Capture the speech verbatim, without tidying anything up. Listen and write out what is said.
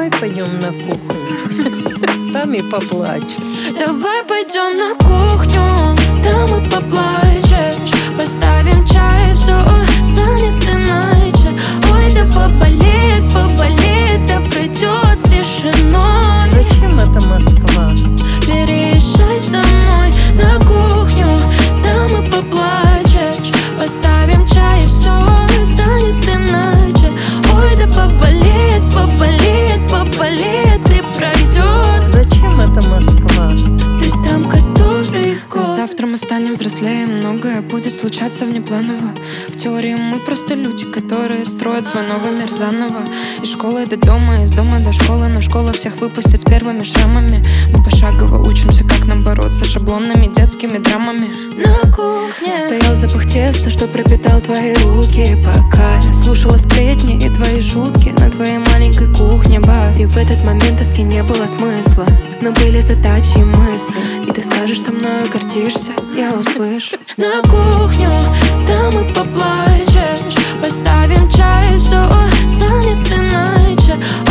Давай пойдем на кухню, там и поплачем. Давай пойдем на кухню, там и поплачешь. Поставим чай, все станет иначе. Ой, да поболит, поболит, да пройдет с тишиной. Зачем это Москва? Переезжай домой на кухню, там и поплачешь. Поставим чай, и все станет иначе. Ой, да поболит, поболит, поболит и пройдет. Зачем это Москва? Ты там который год. Завтра мы станем взрослее, многое будет случаться внепланово. В теории мы просто люди, которые строят свой новый мир заново. Из школы до дома, из дома до школы, но школа всех выпустит с первыми шрамами. Мы пошагово учимся, как нам бороться с шаблонными детскими драмами. На кухне Стоял запах теста, что пропитал твои руки, пока я слушала сплетни и твои шутки на твоей маленькой кухне, ба. И в этот момент тоски не было смысла, но были задачи и мысли. И ты скажешь, что мною гордишься, я услышу. на кухню, там и поплачешь. Поставим чай, все станет иначе.